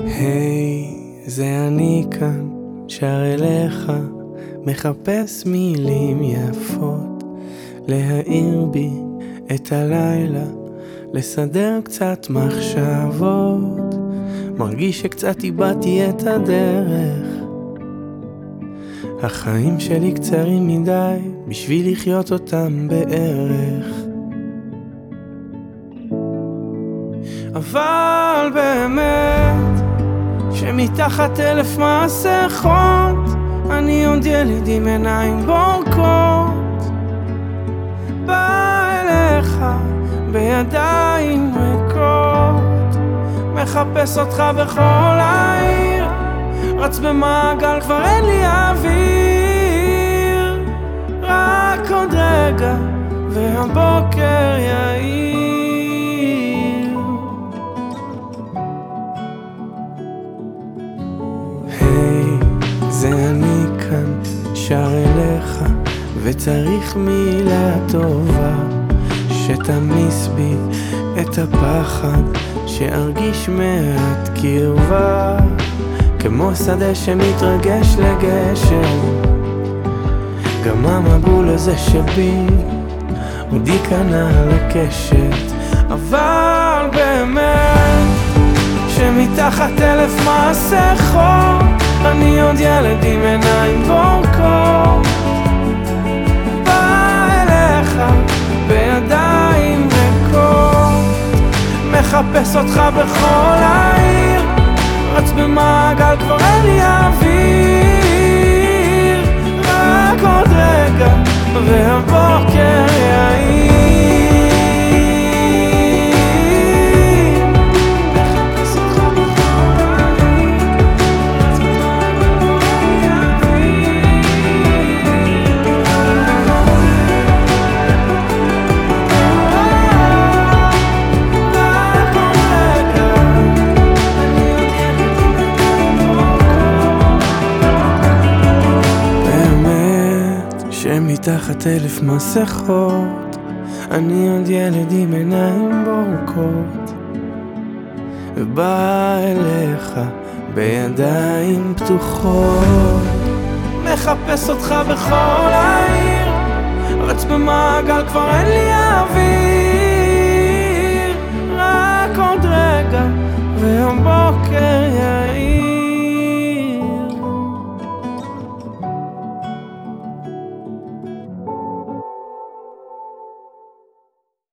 היי, זה אני כאן, שר אליך, מחפש מילים יפות, להאיר בי את הלילה, לסדר קצת מחשבות, מרגיש שקצת איבדתי את הדרך. החיים שלי קצרים מדי בשביל לחיות אותם בערך, אבל באמת שמתחת 1000 מסכות אני עוד ילד עם עיניים בורקות, בא אליך בידיים ריקות, מחפש אותך בכל העיר, רץ במעגל כבר אין לי אוויר, רק עוד רגע והבוקר יאיר. זה אני כאן, שר אליך, וצריך מילה טובה שתמיס בי את הפחד, שארגיש מעט קרבה, כמו שדה שמתרגש לגשם. גם המבול הזה שבי עוד ייכנע לקשת, אבל באמת שמתחת 1000 מסכות אני עוד ילד עם עיניים בורקות, בא אליך בידיים ריקות, מחפש אותך בכל העיר, רץ במעגל כבר אין לי אוויר, רק עוד רגע והבוקר יאיר. מתחת 1000 מסכות אני עוד ילד עם עיניים בורקות, ובא אליך בידיים פתוחות, מחפש אותך בכל העיר, רץ במעגל כבר אין לי אוויר, רק עוד רגע והבוקר